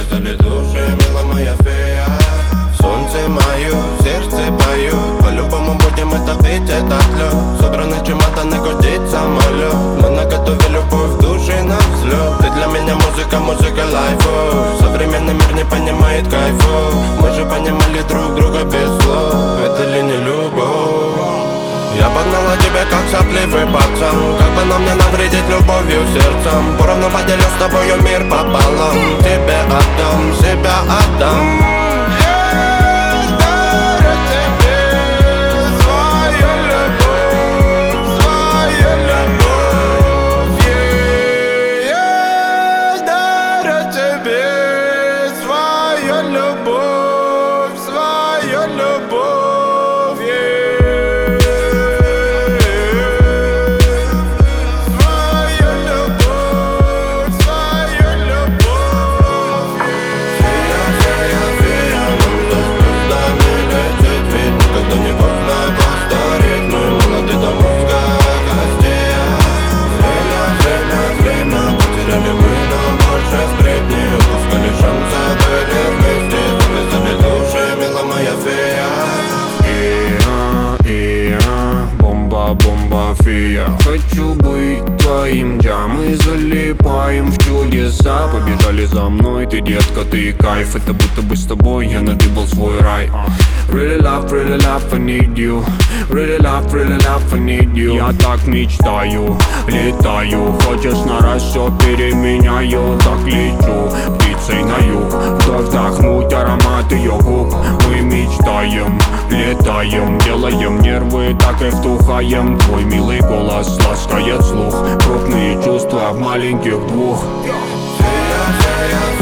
завязали души, мила моя фея. Солнце мое, сердце поет, по-любому будем это пить, этот лед. Собраны чемоданы, гудит самолет. Мы наготове любовь, души на взлет. Ты для меня музыка, музыка лайфу. Современный мир не понимает кайфу. Мы же понимали друг друга без слов. Это ли не любовь? Я погнала тебя как сопливый пацан. Как бы нам не навредить любовью сердцем. Поровну поделю с тобою мир пополам. Тебе отдам, себя отдам. Бомба-фея. Хочу быть твоим, да, мы залипаем в чудеса. Побежали за мной, ты, детка, ты кайф. Это будто бы с тобой я надыбал свой рай. Really love, I need you. Really love, I need you. Я так мечтаю, летаю. Хочешь на раз, все переменяю. Так лечу, птицей на юг. Вдох вдохнуть аромат ее губ. Мы мечтаем, летаем. Делаем нервы, так и вдухаем. Твой милый голос ласкает слух. Крупные чувства в маленьких двух. Фея, фея,